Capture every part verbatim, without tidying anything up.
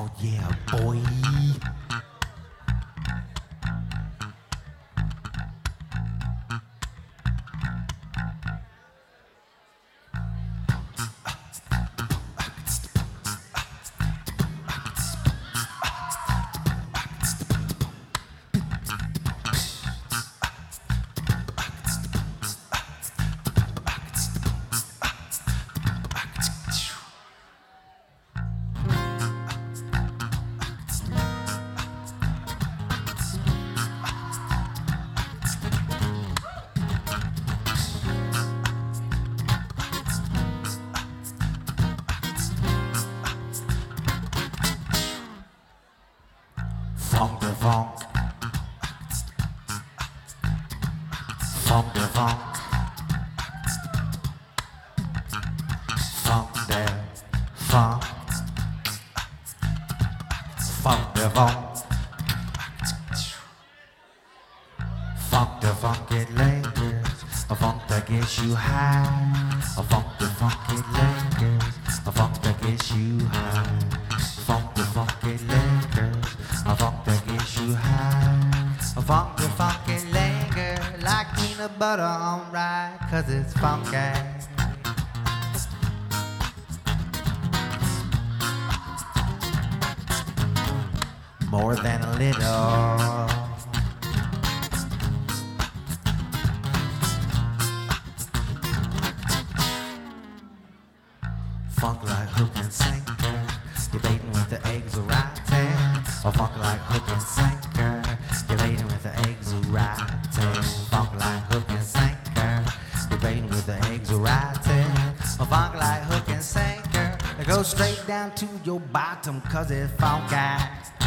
yeah, boy. Funk the funk, funk the funk, funk the funk, funk the funk, funk the funk it lingers, a funk that gets you high, a funk the funk it lingers, a funk that gets you high, funk the funk it lingers. A funk that gets you high. A funk that funky linger like peanut butter on rye, cause it's funky. More than a little. Funk like hook and sinker, debating with the eggs are right. A funk like hook and sinker, debating with the eggs are right. Funk like hook and sinker, debating with the eggs are right. A funk like hook and sinker, it goes straight down to your bottom, cause it's funky.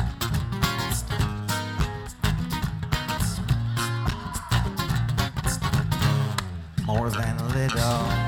More than a little.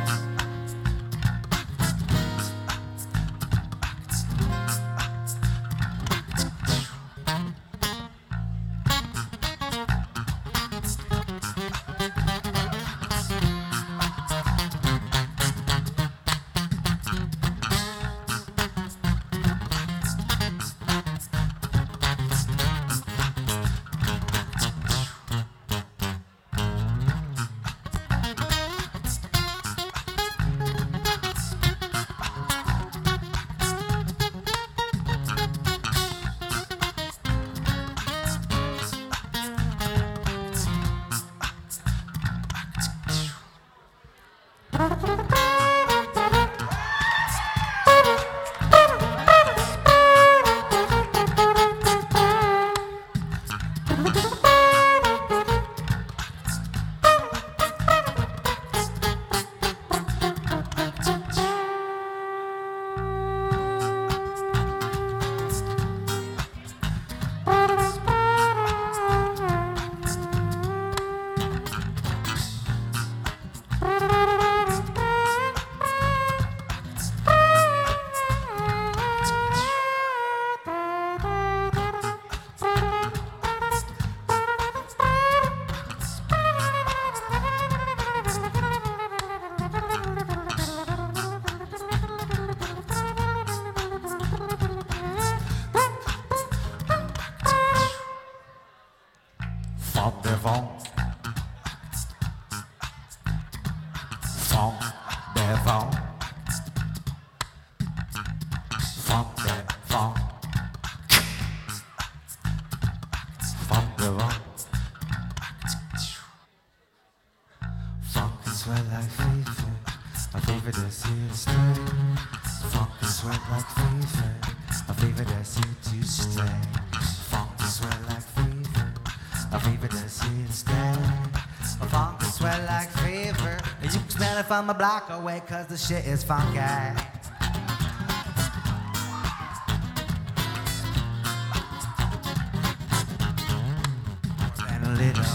Funk the funk, funk the funk, funk the funk, funk the funk, funk and sweat like fever, a fever that's here to stay. Funk and sweat like fever, a fever that's here to stay. Funk and sweat like fever, a fever that's here to stay. A funk and sweat like fever, and you can smell it from a block away, cause the shit is funky. And a little.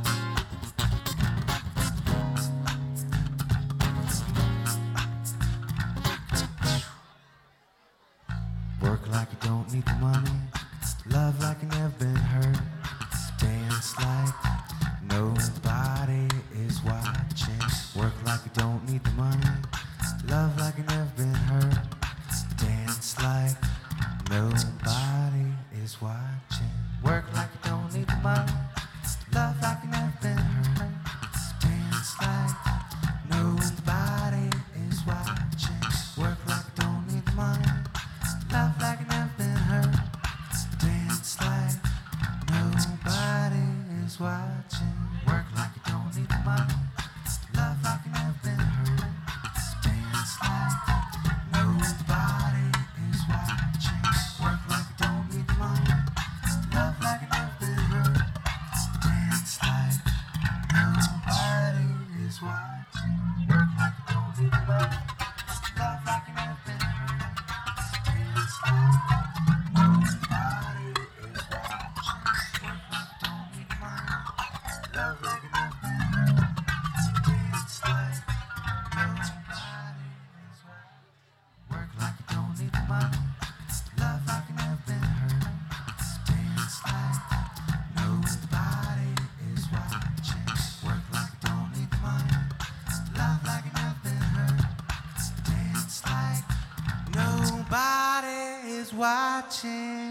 Work like you don't need the money, love like you never been hurt, dance like nobody is watching. Work like you don't need the money, love like you never been hurt, dance like Nobody is watching. Work like you don't need the money. Love like you never been hurt. Dance like nobody is watching. Work like you don't need the money. Love like you never been hurt. Dance like nobody is watching. Work like you don't need the money. Love like you never been hurt. Dance like nobody is watching. Work like you don't need the money. Love like you never been hurt. Dance like nobody is watching. Work like you don't need the money. Love like you never been hurt. Dance like nobody is watching. Work like you don't need the money. Love like you never been hurt. Dance like nobody is watching. Work like you don't need the money. Love like you never been hurt. Dance like nobody is watching. Work like you don't need the money. Love like you never been hurt. Dance like nobody is watching.